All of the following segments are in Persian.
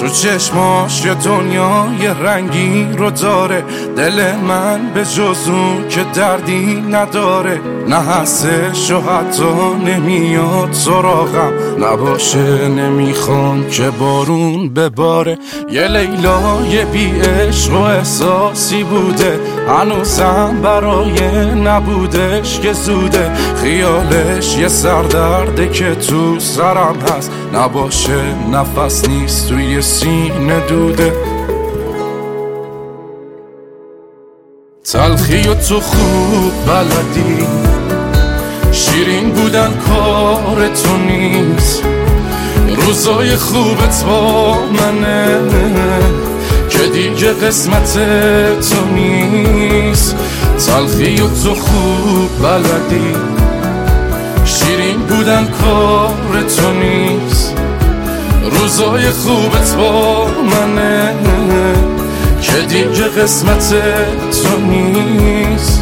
تو چشماش یه دنیای رنگی رو داره، دل من به جز اون که دردی نداره. نه هستش و حتی نمیاد سراغم، نباشه نمیخوام که بارون بباره. یه لیلای بی عشق و احساسی بوده، هنوزم برای نبودش که زوده. خیالش یه سردرده که تو سرم هست، نباشه نفس نیست توی سینه دوده. تلخی و تو خوب بلدی، شیرین بودن کار تو نیست. روزای خوبت با منه که دیگه قسمت تو نیست. تلخی و تو خوب بلدی، شیرین بودن کار تو نیست. روزای خوبت با منه که دیگه قسمت تو نیست.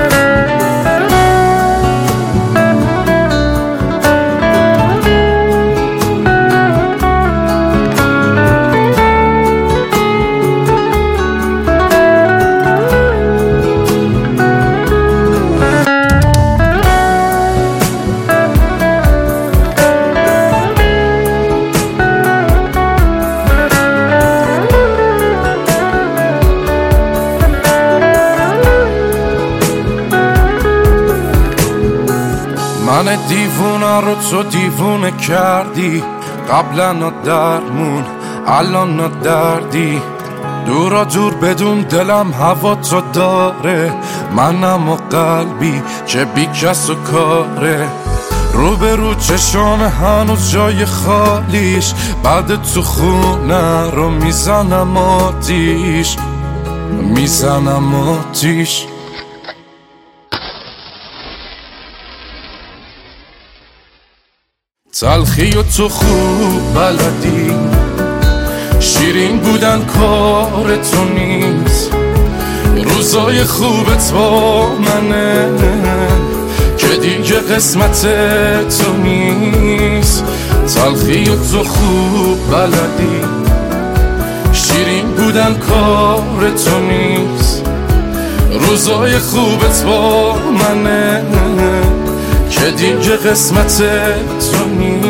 من دیوونه رو تو دیوونه کردی، قبلا درمون الان دردی. دورا دور بدون دلم هوا تو داره، منم و قلبی که بی کس و کاره. روبرو چشام هنوز جای خالیش، بعد تو خونه رو میزنم آتیش، میزنم آتیش. تلخی و تو خوب بلدی، شیرین بودن کار تو نیست. روزای خوبت با منه که دیگه قسمت تو نیست. تلخی و تو خوب بلدی، شیرین بودن کار تو نیست. روزای خوبت با منه که دیگه قسمت تو نیست.